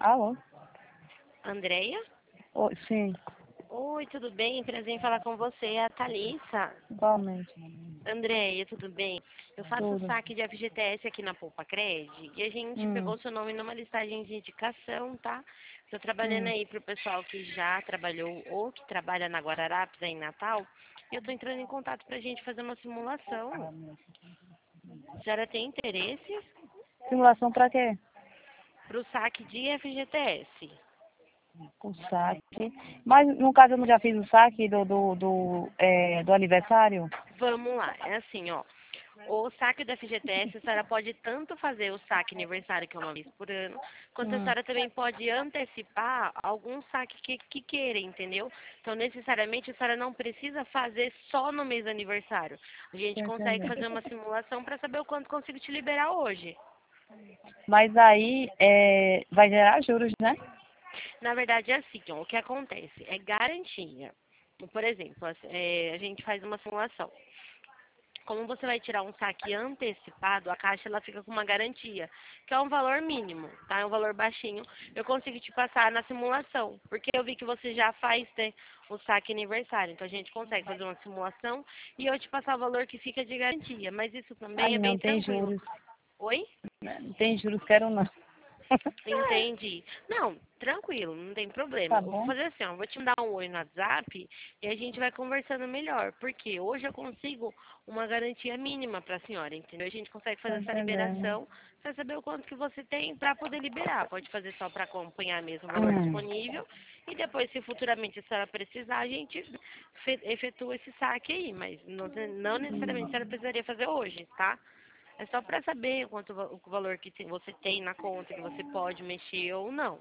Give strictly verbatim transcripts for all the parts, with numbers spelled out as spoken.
Alô? Andréia? Oi, sim, Oi, tudo bem? Prazer em falar com você, é a Thalissa. igualmente. Andréia, tudo bem? Eu faço Tudo. saque de F G T S aqui na Poupa Cred e a gente Hum, pegou seu nome numa listagem de indicação, tá? Estou trabalhando hum. aí pro pessoal que já trabalhou ou que trabalha na Guararapes aí em Natal e eu tô entrando em contato pra gente fazer uma simulação. A senhora tem interesse Simulação pra quê? pro saque de F G T S? O saque. Mas no caso eu não já fiz o saque do, do, do, é, do aniversário? Vamos lá, é assim, ó. O saque do F G T S, a senhora pode tanto fazer o saque aniversário, que é uma vez por ano, quanto a Hum, senhora também pode antecipar algum saque que, que queira, entendeu? Então, necessariamente, a senhora não precisa fazer só no mês do aniversário. A gente tô consegue entendendo. fazer uma simulação para saber o quanto consigo te liberar hoje. Mas aí é, vai gerar juros, né? Na verdade, é assim, ó, o que acontece é garantia. Por exemplo, as- é, a gente faz uma simulação. Como você vai tirar um saque antecipado, a Caixa ela fica com uma garantia, que é um valor mínimo, tá? É um valor baixinho. Eu consigo te passar na simulação, porque eu vi que você já faz, né, o saque aniversário. Então a gente consegue fazer uma simulação e eu te passar o valor que fica de garantia. Mas isso também Aí é bem não tem tranquilo. juros. Oi? Não tem juros, quero não. Entendi. Não, tranquilo, não tem problema. Tá Eu vou bom? fazer assim, ó, eu vou te mandar um oi no WhatsApp e a gente vai conversando melhor, porque hoje eu consigo uma garantia mínima para a senhora, entendeu? A gente consegue Tô fazer essa entendendo. liberação para saber o quanto que você tem para poder liberar. Pode fazer só para acompanhar mesmo o valor Hum, disponível e depois, se futuramente a senhora precisar, a gente fe- efetua esse saque aí, mas não, não necessariamente a senhora precisaria fazer hoje, tá? É só para saber quanto va- o valor que tem- você tem na conta, que você pode mexer ou não.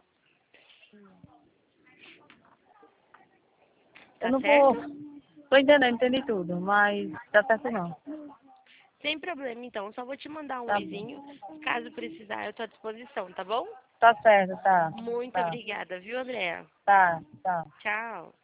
eu Tá não vou. certo? Tô entendendo, entendi tudo, mas tá certo não. Sem problema, então. Só vou te mandar um Tá bom. oizinho. Caso precisar, eu estou à disposição, tá bom? Tá certo, tá. Muito Tá, obrigada, viu, Andréa? tá, tá. Tchau.